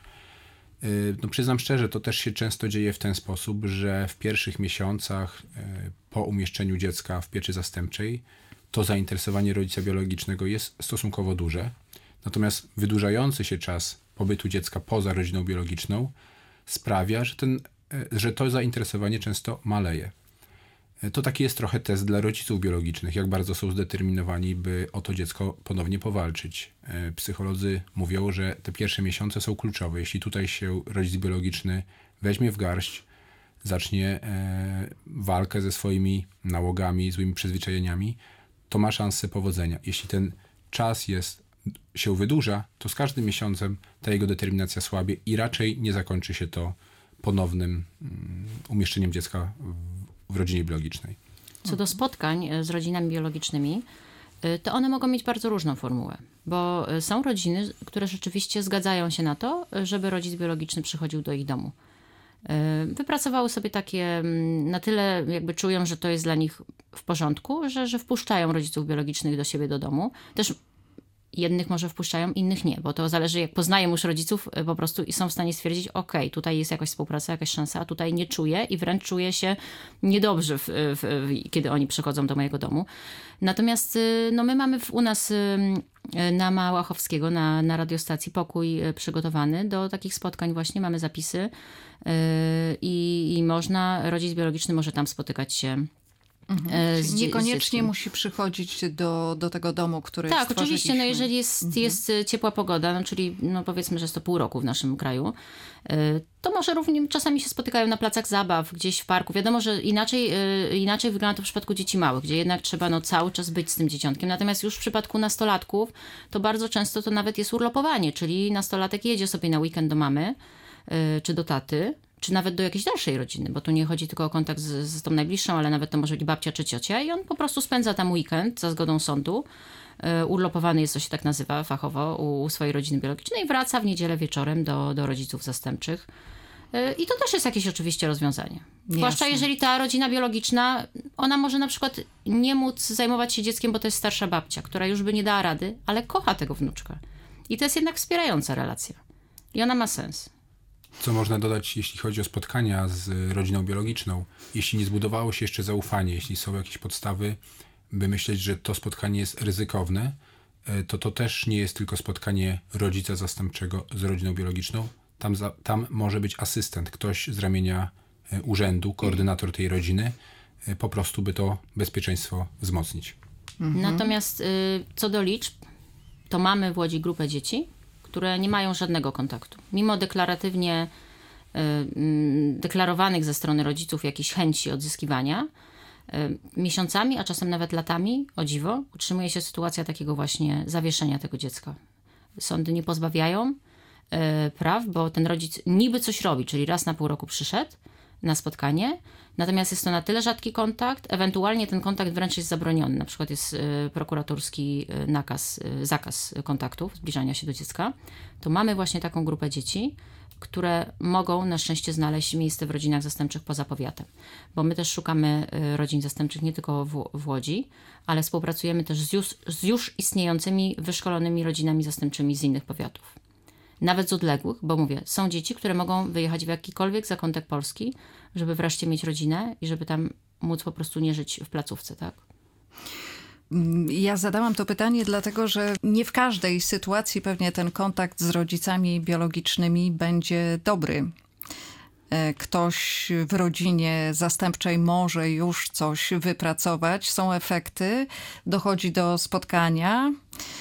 No przyznam szczerze, to też się często dzieje w ten sposób, że w pierwszych miesiącach po umieszczeniu dziecka w pieczy zastępczej to zainteresowanie rodzica biologicznego jest stosunkowo duże. Natomiast wydłużający się czas pobytu dziecka poza rodziną biologiczną sprawia, że, ten, że to zainteresowanie często maleje. To taki jest trochę test dla rodziców biologicznych, jak bardzo są zdeterminowani, by o to dziecko ponownie powalczyć. Psycholodzy mówią, że te pierwsze miesiące są kluczowe. Jeśli tutaj się rodzic biologiczny weźmie w garść, zacznie walkę ze swoimi nałogami, złymi przyzwyczajeniami, to ma szansę powodzenia. Jeśli ten czas jest się wydłuża, to z każdym miesiącem ta jego determinacja słabie i raczej nie zakończy się to ponownym um, umieszczeniem dziecka w, w rodzinie biologicznej. Co do spotkań z rodzinami biologicznymi, to one mogą mieć bardzo różną formułę, bo są rodziny, które rzeczywiście zgadzają się na to, żeby rodzic biologiczny przychodził do ich domu. Wypracowały sobie takie, na tyle jakby czują, że to jest dla nich w porządku, że, że wpuszczają rodziców biologicznych do siebie do domu. Też jednych może wpuszczają, innych nie, bo to zależy, jak poznają już rodziców po prostu i są w stanie stwierdzić, ok, tutaj jest jakaś współpraca, jakaś szansa, a tutaj nie czuję i wręcz czuję się niedobrze, w, w, w, kiedy oni przychodzą do mojego domu. Natomiast no, my mamy w, u nas na Małachowskiego, na, na radiostacji pokój przygotowany do takich spotkań właśnie, mamy zapisy yy, i, i można, rodzic biologiczny może tam spotykać się. Mhm. Z, niekoniecznie z musi przychodzić do, do tego domu, który Tak, oczywiście, no jeżeli jest, mhm. jest ciepła pogoda, no czyli no powiedzmy, że jest to pół roku w naszym kraju, to może równie czasami się spotykają na placach zabaw, gdzieś w parku. Wiadomo, że inaczej, inaczej wygląda to w przypadku dzieci małych, gdzie jednak trzeba no, cały czas być z tym dzieciątkiem. Natomiast już w przypadku nastolatków to bardzo często to nawet jest urlopowanie, czyli nastolatek jedzie sobie na weekend do mamy czy do taty, czy nawet do jakiejś dalszej rodziny, bo tu nie chodzi tylko o kontakt z, z tą najbliższą, ale nawet to może być babcia czy ciocia i on po prostu spędza tam weekend za zgodą sądu. Yy, urlopowany jest, to się tak nazywa fachowo, u, u swojej rodziny biologicznej i wraca w niedzielę wieczorem do, do rodziców zastępczych. Yy, I to też jest jakieś oczywiście rozwiązanie. Zwłaszcza Jasne. jeżeli ta rodzina biologiczna, ona może na przykład nie móc zajmować się dzieckiem, bo to jest starsza babcia, która już by nie dała rady, ale kocha tego wnuczka. I to jest jednak wspierająca relacja. I ona ma sens. Co można dodać, jeśli chodzi o spotkania z rodziną biologiczną? Jeśli nie zbudowało się jeszcze zaufanie, jeśli są jakieś podstawy, by myśleć, że to spotkanie jest ryzykowne, to to też nie jest tylko spotkanie rodzica zastępczego z rodziną biologiczną. Tam, za, tam może być asystent, ktoś z ramienia urzędu, koordynator tej rodziny, po prostu by to bezpieczeństwo wzmocnić. Mhm. Natomiast y, co do liczb, to mamy w Łodzi grupę dzieci, które nie mają żadnego kontaktu. Mimo deklaratywnie y, y, deklarowanych ze strony rodziców jakichś chęci odzyskiwania, y, miesiącami, a czasem nawet latami, o dziwo, utrzymuje się sytuacja takiego właśnie zawieszenia tego dziecka. Sądy nie pozbawiają y, praw, bo ten rodzic niby coś robi, czyli raz na pół roku przyszedł na spotkanie, natomiast jest to na tyle rzadki kontakt, ewentualnie ten kontakt wręcz jest zabroniony. Na przykład jest y, prokuratorski y, nakaz, y, zakaz kontaktów, zbliżania się do dziecka. To mamy właśnie taką grupę dzieci, które mogą na szczęście znaleźć miejsce w rodzinach zastępczych poza powiatem. Bo my też szukamy y, rodzin zastępczych nie tylko w, w Łodzi, ale współpracujemy też z już, z już istniejącymi, wyszkolonymi rodzinami zastępczymi z innych powiatów. nawet z odległych, bo mówię, są dzieci, które mogą wyjechać w jakikolwiek zakątek Polski, żeby wreszcie mieć rodzinę i żeby tam móc po prostu nie żyć w placówce, tak? Ja zadałam to pytanie dlatego, że nie w każdej sytuacji pewnie ten kontakt z rodzicami biologicznymi będzie dobry. Ktoś w rodzinie zastępczej może już coś wypracować, są efekty, dochodzi do spotkania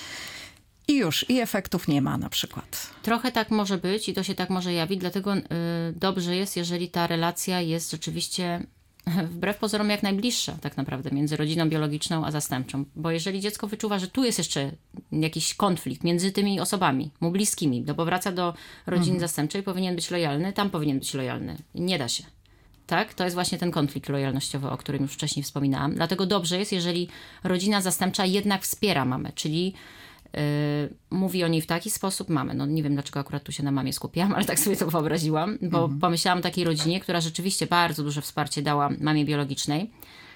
i już, i efektów nie ma na przykład. Trochę tak może być i to się tak może jawić, dlatego y, dobrze jest, jeżeli ta relacja jest rzeczywiście wbrew pozorom jak najbliższa tak naprawdę między rodziną biologiczną a zastępczą. Bo jeżeli dziecko wyczuwa, że tu jest jeszcze jakiś konflikt między tymi osobami, mu bliskimi, no bo wraca do rodziny mhm. zastępczej, powinien być lojalny, tam powinien być lojalny. Nie da się. Tak? To jest właśnie ten konflikt lojalnościowy, o którym już wcześniej wspominałam. Dlatego dobrze jest, jeżeli rodzina zastępcza jednak wspiera mamę, czyli Yy, mówi o niej w taki sposób, mamy, no nie wiem dlaczego akurat tu się na mamie skupiłam, ale tak sobie to wyobraziłam, bo mhm. pomyślałam o takiej rodzinie, która rzeczywiście bardzo duże wsparcie dała mamie biologicznej,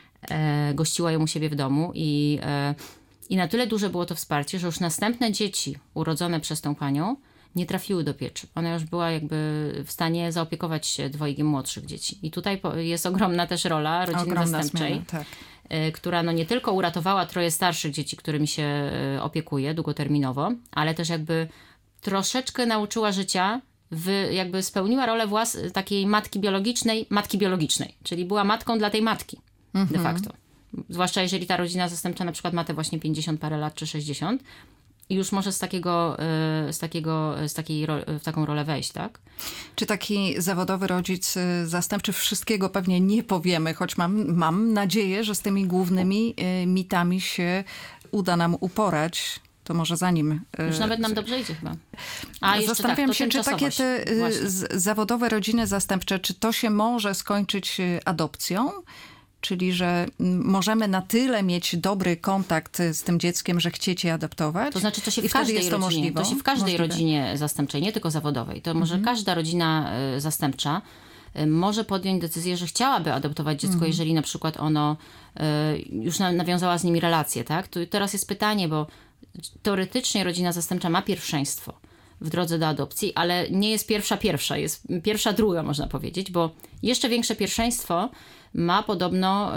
e, gościła ją u siebie w domu i, e, i na tyle duże było to wsparcie, że już następne dzieci urodzone przez tą panią nie trafiły do pieczy. Ona już była jakby w stanie zaopiekować się dwojgiem młodszych dzieci. I tutaj jest ogromna też rola rodziny ogromna zastępczej. Zmiana, tak. Która no nie tylko uratowała troje starszych dzieci, którymi się opiekuje długoterminowo, ale też jakby troszeczkę nauczyła życia, w, jakby spełniła rolę włas takiej matki biologicznej, matki biologicznej, czyli była matką dla tej matki mhm. de facto. Zwłaszcza jeżeli ta rodzina zastępcza na przykład ma te właśnie pięćdziesiąt parę lat czy sześćdziesiąt i już może z takiego, z takiego, z takiej w taką rolę wejść, tak? Czy taki zawodowy rodzic zastępczy, wszystkiego pewnie nie powiemy, choć mam, mam nadzieję, że z tymi głównymi mitami się uda nam uporać. To może zanim... Już nawet nam dobrze idzie chyba. A jeszcze Zastanawiam tak, się, czy takie te z, zawodowe rodziny zastępcze, czy to się może skończyć adopcją? Czyli, że możemy na tyle mieć dobry kontakt z tym dzieckiem, że chcieć je adoptować. To znaczy, to się I w każdej jest to rodzinie, możliwe. to się w każdej możliwe. rodzinie zastępczej, nie tylko zawodowej. To może mhm. każda rodzina zastępcza może podjąć decyzję, że chciałaby adoptować dziecko, mhm. jeżeli na przykład ono już nawiązała z nimi relację, tak? To teraz jest pytanie, bo teoretycznie rodzina zastępcza ma pierwszeństwo w drodze do adopcji, ale nie jest pierwsza pierwsza, jest pierwsza druga, można powiedzieć, bo jeszcze większe pierwszeństwo ma podobno y,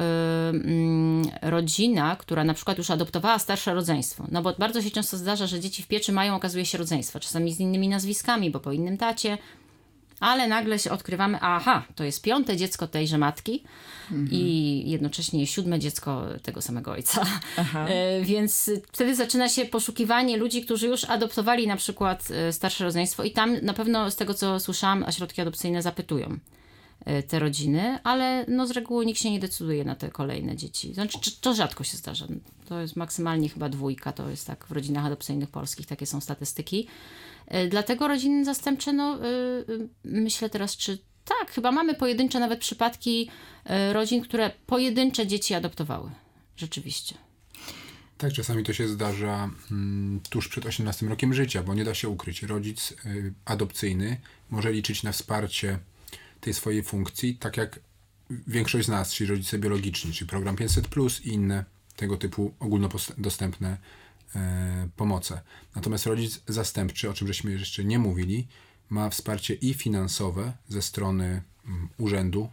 y, rodzina, która na przykład już adoptowała starsze rodzeństwo. No bo bardzo się często zdarza, że dzieci w pieczy mają, okazuje się, rodzeństwo. Czasami z innymi nazwiskami, bo po innym tacie. Ale nagle się odkrywamy, aha, to jest piąte dziecko tejże matki mhm. i jednocześnie siódme dziecko tego samego ojca. Y, więc wtedy zaczyna się poszukiwanie ludzi, którzy już adoptowali na przykład starsze rodzeństwo i tam na pewno z tego, co słyszałam, ośrodki adopcyjne zapytują te rodziny, ale no z reguły nikt się nie decyduje na te kolejne dzieci. Znaczy, to rzadko się zdarza. To jest maksymalnie chyba dwójka, to jest tak w rodzinach adopcyjnych polskich, takie są statystyki. Dlatego rodziny zastępcze, no yy, myślę teraz, czy tak, chyba mamy pojedyncze nawet przypadki yy, rodzin, które pojedyncze dzieci adoptowały. Rzeczywiście. Tak, czasami to się zdarza mm, tuż przed osiemnastym rokiem życia, bo nie da się ukryć. Rodzic y, adopcyjny może liczyć na wsparcie tej swojej funkcji, tak jak większość z nas, czyli rodzice biologiczni, czyli program pięćset plus i inne tego typu ogólnodostępne e, pomoce. Natomiast rodzic zastępczy, o czym żeśmy jeszcze nie mówili, ma wsparcie i finansowe ze strony um, urzędu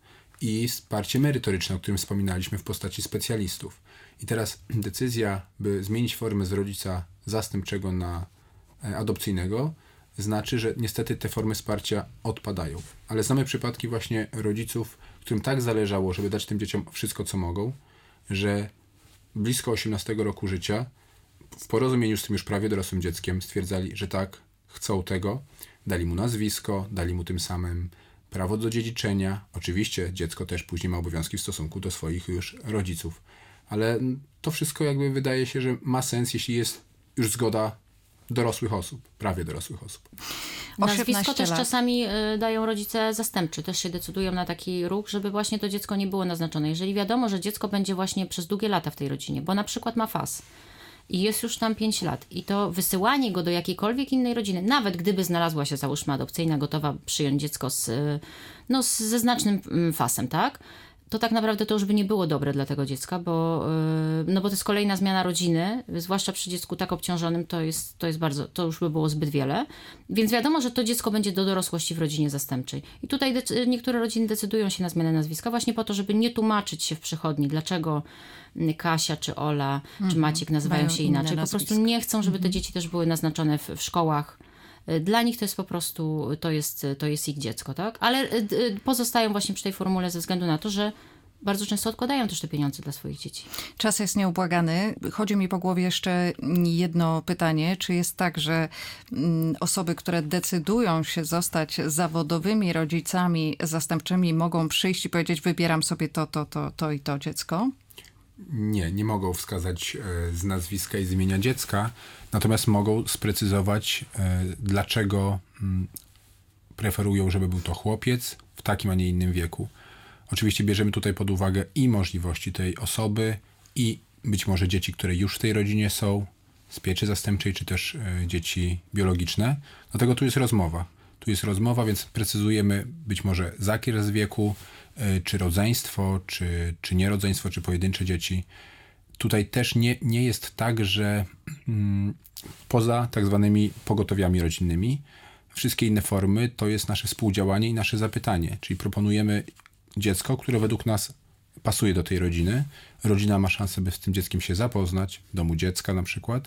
i wsparcie merytoryczne, o którym wspominaliśmy w postaci specjalistów. I teraz decyzja, by zmienić formę z rodzica zastępczego na e, adopcyjnego, znaczy, że niestety te formy wsparcia odpadają. Ale znamy przypadki właśnie rodziców, którym tak zależało, żeby dać tym dzieciom wszystko, co mogą, że blisko osiemnastego roku życia w porozumieniu z tym już prawie dorosłym dzieckiem stwierdzali, że tak, chcą tego, dali mu nazwisko, dali mu tym samym prawo do dziedziczenia. Oczywiście dziecko też później ma obowiązki w stosunku do swoich już rodziców. Ale to wszystko jakby wydaje się, że ma sens, jeśli jest już zgoda dorosłych osób, prawie dorosłych osób. Nazwisko też lat. czasami y, dają rodzice zastępczy, też się decydują na taki ruch, żeby właśnie to dziecko nie było naznaczone. Jeżeli wiadomo, że dziecko będzie właśnie przez długie lata w tej rodzinie, bo na przykład ma F A S i jest już tam pięć lat i to wysyłanie go do jakiejkolwiek innej rodziny, nawet gdyby znalazła się, załóżmy, adopcyjna, gotowa przyjąć dziecko z, no, z, ze znacznym F A S-em, tak? to tak naprawdę to już by nie było dobre dla tego dziecka, bo, yy, no bo to jest kolejna zmiana rodziny, zwłaszcza przy dziecku tak obciążonym, to jest, to jest bardzo, to już by było zbyt wiele. Więc wiadomo, że to dziecko będzie do dorosłości w rodzinie zastępczej. I tutaj dec- niektóre rodziny decydują się na zmianę nazwiska właśnie po to, żeby nie tłumaczyć się w przychodni, dlaczego Kasia czy Ola mm-hmm. czy Maciek nazywają Mają się inne inaczej. Po nazwiska. prostu nie chcą, żeby Mm-hmm. te dzieci też były naznaczone w, w szkołach. Dla nich to jest po prostu, to jest, to jest ich dziecko, tak? Ale pozostają właśnie przy tej formule ze względu na to, że bardzo często odkładają też te pieniądze dla swoich dzieci. Czas jest nieubłagany. Chodzi mi po głowie jeszcze jedno pytanie. Czy jest tak, że mm, osoby, które decydują się zostać zawodowymi rodzicami zastępczymi, mogą przyjść i powiedzieć, wybieram sobie to, to, to, to i to dziecko? Nie, nie mogą wskazać e, z nazwiska i z imienia dziecka, natomiast mogą sprecyzować, e, dlaczego m, preferują, żeby był to chłopiec w takim, a nie innym wieku. Oczywiście bierzemy tutaj pod uwagę i możliwości tej osoby, i być może dzieci, które już w tej rodzinie są, z pieczy zastępczej, czy też e, dzieci biologiczne. Dlatego tu jest rozmowa. Tu jest rozmowa, więc precyzujemy być może zakres wieku, e, czy rodzeństwo, czy, czy nierodzeństwo, czy pojedyncze dzieci. Tutaj też nie, nie jest tak, że mm, poza tak zwanymi pogotowiami rodzinnymi, wszystkie inne formy to jest nasze współdziałanie i nasze zapytanie. Czyli proponujemy dziecko, które według nas pasuje do tej rodziny. Rodzina ma szansę, by z tym dzieckiem się zapoznać, w domu dziecka na przykład.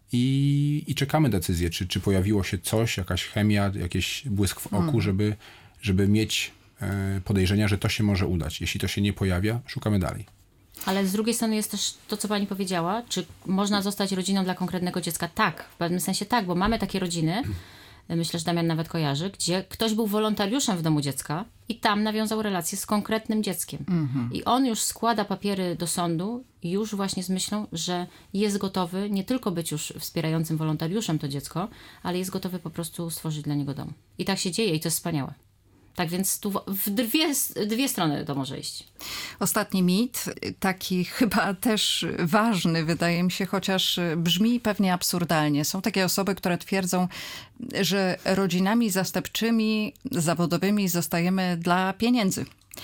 I, i czekamy decyzję, czy, czy pojawiło się coś, jakaś chemia, jakiś błysk w oku, hmm. żeby, żeby mieć e, podejrzenia, że to się może udać. Jeśli to się nie pojawia, szukamy dalej. Ale z drugiej strony jest też to, co pani powiedziała, czy można zostać rodziną dla konkretnego dziecka? Tak, w pewnym sensie tak, bo mamy takie rodziny, myślę, że Damian nawet kojarzy, gdzie ktoś był wolontariuszem w domu dziecka i tam nawiązał relację z konkretnym dzieckiem. Mm-hmm. I on już składa papiery do sądu już właśnie z myślą, że jest gotowy nie tylko być już wspierającym wolontariuszem to dziecko, ale jest gotowy po prostu stworzyć dla niego dom. I tak się dzieje i to jest wspaniałe. Tak więc tu w dwie, dwie strony to może iść. Ostatni mit, taki chyba też ważny, wydaje mi się, chociaż brzmi pewnie absurdalnie. Są takie osoby, które twierdzą, że rodzinami zastępczymi, zawodowymi zostajemy dla pieniędzy,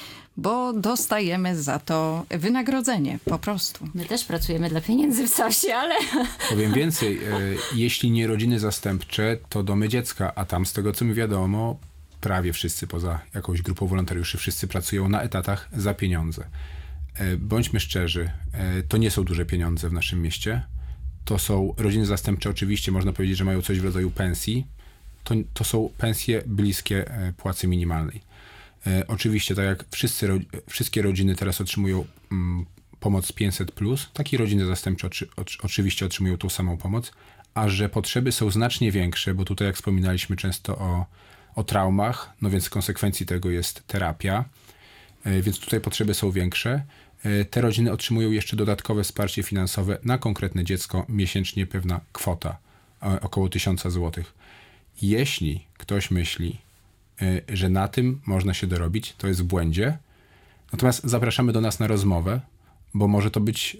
bo dostajemy za to wynagrodzenie, po prostu. My też pracujemy dla pieniędzy w casie, ale... Powiem więcej, jeśli nie rodziny zastępcze, to domy dziecka, a tam z tego, co mi wiadomo, prawie wszyscy, poza jakąś grupą wolontariuszy, wszyscy pracują na etatach za pieniądze. Bądźmy szczerzy, to nie są duże pieniądze w naszym mieście. To są rodziny zastępcze, oczywiście można powiedzieć, że mają coś w rodzaju pensji. To, to są pensje bliskie płacy minimalnej. Oczywiście, tak jak wszyscy, wszystkie rodziny teraz otrzymują mm, pomoc pięćset plus, takie rodziny zastępcze oczy, oczy, oczywiście otrzymują tą samą pomoc, a że potrzeby są znacznie większe, bo tutaj jak wspominaliśmy często o o traumach, no więc konsekwencji tego jest terapia, więc tutaj potrzeby są większe. Te rodziny otrzymują jeszcze dodatkowe wsparcie finansowe na konkretne dziecko, miesięcznie pewna kwota, około tysiąca złotych. Jeśli ktoś myśli, że na tym można się dorobić, to jest w błędzie. Natomiast zapraszamy do nas na rozmowę, bo może to być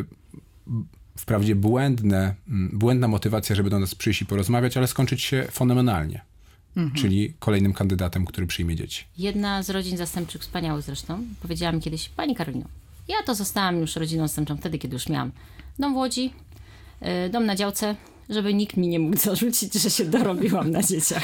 wprawdzie błędne, błędna motywacja, żeby do nas przyjść i porozmawiać, ale skończyć się fenomenalnie. Mhm. Czyli kolejnym kandydatem, który przyjmie dzieci. Jedna z rodzin zastępczych, wspaniałych zresztą, powiedziała mi kiedyś: pani Karolino, ja to zostałam już rodziną zastępczą wtedy, kiedy już miałam dom w Łodzi, yy, dom na działce, żeby nikt mi nie mógł zarzucić, że się dorobiłam na dzieciach.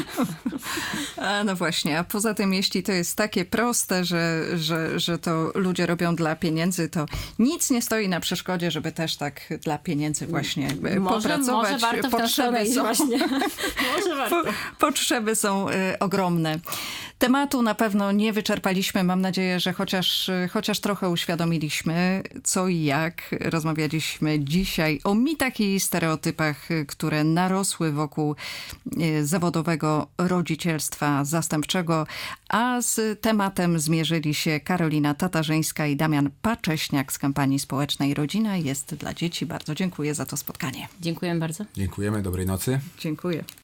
A no właśnie, a poza tym, jeśli to jest takie proste, że, że, że to ludzie robią dla pieniędzy, to nic nie stoi na przeszkodzie, żeby też tak dla pieniędzy właśnie może, popracować. Może warto w potrzeby są, właśnie. Może warto. Po, potrzeby są y, ogromne. Tematu na pewno nie wyczerpaliśmy. Mam nadzieję, że chociaż, chociaż trochę uświadomiliśmy, co i jak. Rozmawialiśmy dzisiaj o mitach i stereotypach, które narosły wokół zawodowego rodzicielstwa zastępczego, a z tematem zmierzyli się Karolina Tatarzyńska i Damian Pacześniak z kampanii społecznej Rodzina jest dla dzieci. Bardzo dziękuję za to spotkanie. Dziękuję bardzo. Dziękujemy, dobrej nocy. Dziękuję.